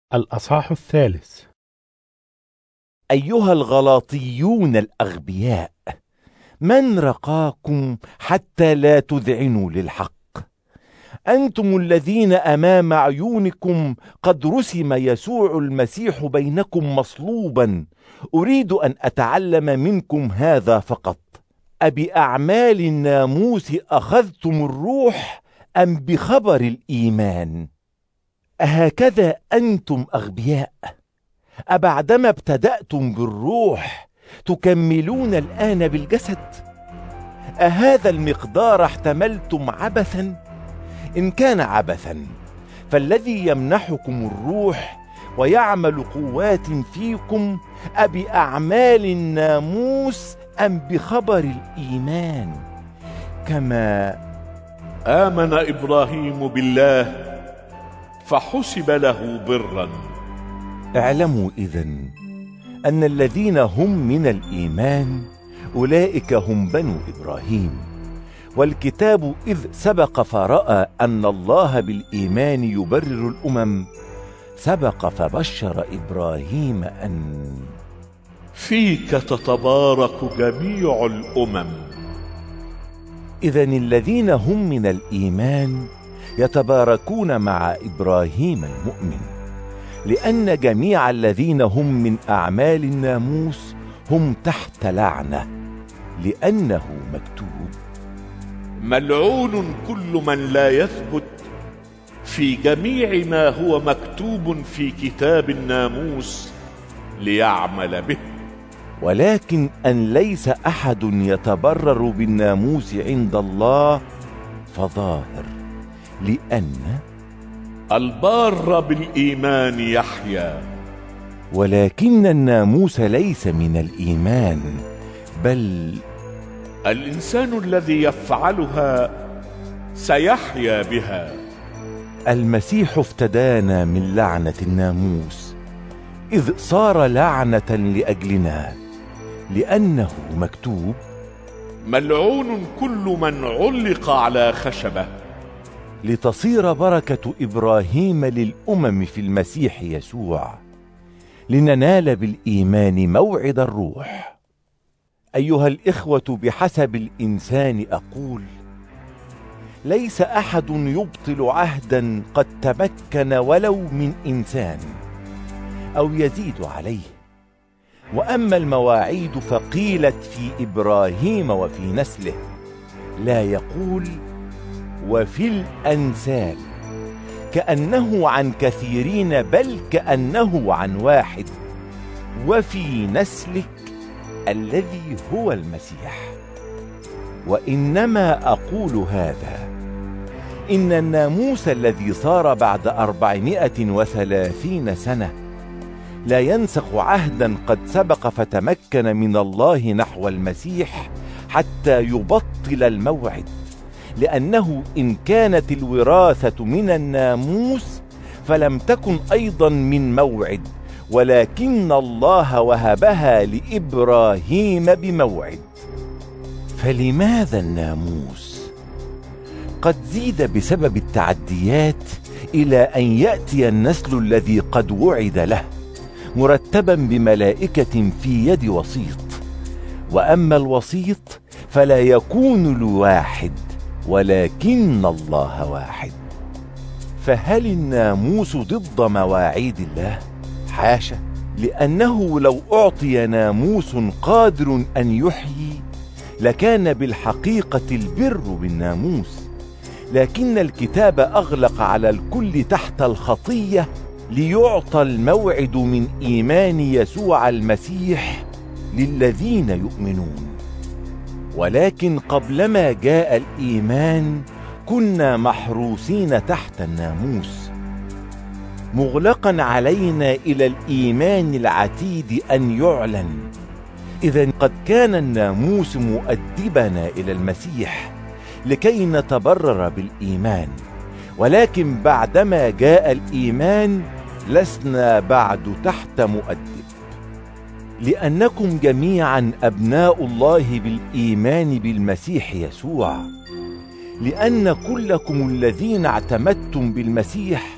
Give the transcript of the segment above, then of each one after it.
الأصحاح 3. أيها الغلاطيون الأغبياء، من رقاكم حتى لا تذعنوا للحق؟ أنتم الذين أمام عيونكم قد رسم يسوع المسيح بينكم مصلوبا. أريد أن أتعلم منكم هذا فقط: أبأعمال الناموس أخذتم الروح أم بخبر الإيمان؟ أهكذا أنتم أغبياء؟ أبعدما ابتدأتم بالروح تكملون الآن بالجسد؟ أهذا المقدار احتملتم عبثا؟ إن كان عبثا، فالذي يمنحكم الروح ويعمل قوات فيكم أبأعمال الناموس أم بخبر الإيمان؟ كما آمن إبراهيم بالله فحسب له برا. اعلموا إذن أن الذين هم من الإيمان أولئك هم بنو إبراهيم، والكتاب إذ سبق فرأى أن الله بالإيمان يبرر الأمم سبق فبشر إبراهيم أن فيك تتبارك جميع الأمم. إذن الذين هم من الإيمان يتباركون مع إبراهيم المؤمن، لأن جميع الذين هم من أعمال الناموس هم تحت لعنة، لأنه مكتوب: ملعون كل من لا يثبت في جميع ما هو مكتوب في كتاب الناموس ليعمل به. ولكن أن ليس أحد يتبرر بالناموس عند الله فظاهر، لأن البار بالإيمان يحيا. ولكن الناموس ليس من الإيمان، بل الإنسان الذي يفعلها سيحيا بها. المسيح افتدانا من لعنة الناموس، إذ صار لعنة لأجلنا، لأنه مكتوب: ملعون كل من علق على خشبة، لتصير بركة إبراهيم للأمم في المسيح يسوع، لننال بالإيمان موعد الروح. أيها الإخوة، بحسب الإنسان أقول: ليس أحد يبطل عهدا قد تمكن ولو من إنسان أو يزيد عليه. وأما المواعيد فقيلت في إبراهيم وفي نسله، لا يقول وفي الأنسال، كأنه عن كثيرين، بل كأنه عن واحد: وفي نسلك الذي هو المسيح. وإنما أقول هذا: إن الناموس الذي صار بعد 430 سنة لا ينسخ عهدا قد سبق فتمكن من الله نحو المسيح حتى يبطل الموعد، لأنه إن كانت الوراثة من الناموس فلم تكن أيضا من موعد، ولكن الله وهبها لإبراهيم بموعد. فلماذا الناموس؟ قد زيد بسبب التعديات إلى أن يأتي النسل الذي قد وعد له، مرتبا بملائكة في يد وسيط. وأما الوسيط فلا يكون لواحد، ولكن الله واحد. فهل الناموس ضد مواعيد الله؟ حاشا، لأنه لو أعطي ناموس قادر أن يحيي لكان بالحقيقة البر بالناموس، لكن الكتاب أغلق على الكل تحت الخطية ليعطى الموعد من إيمان يسوع المسيح للذين يؤمنون. ولكن قبلما جاء الإيمان كنا محروسين تحت الناموس، مغلقا علينا إلى الإيمان العتيد أن يعلن. إذن قد كان الناموس مؤدبنا إلى المسيح لكي نتبرر بالإيمان، ولكن بعدما جاء الإيمان لسنا بعد تحت مؤدب، لأنكم جميعا أبناء الله بالإيمان بالمسيح يسوع. لأن كلكم الذين اعتمدتم بالمسيح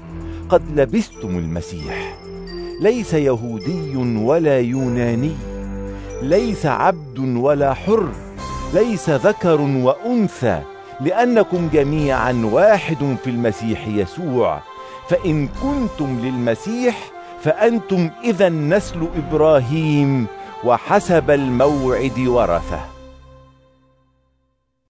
فقد لبستم المسيح. ليس يهودي ولا يوناني، ليس عبد ولا حر، ليس ذكر وأنثى، لأنكم جميعا واحد في المسيح يسوع. فإن كنتم للمسيح فأنتم إذن نسل إبراهيم وحسب الموعد ورثة.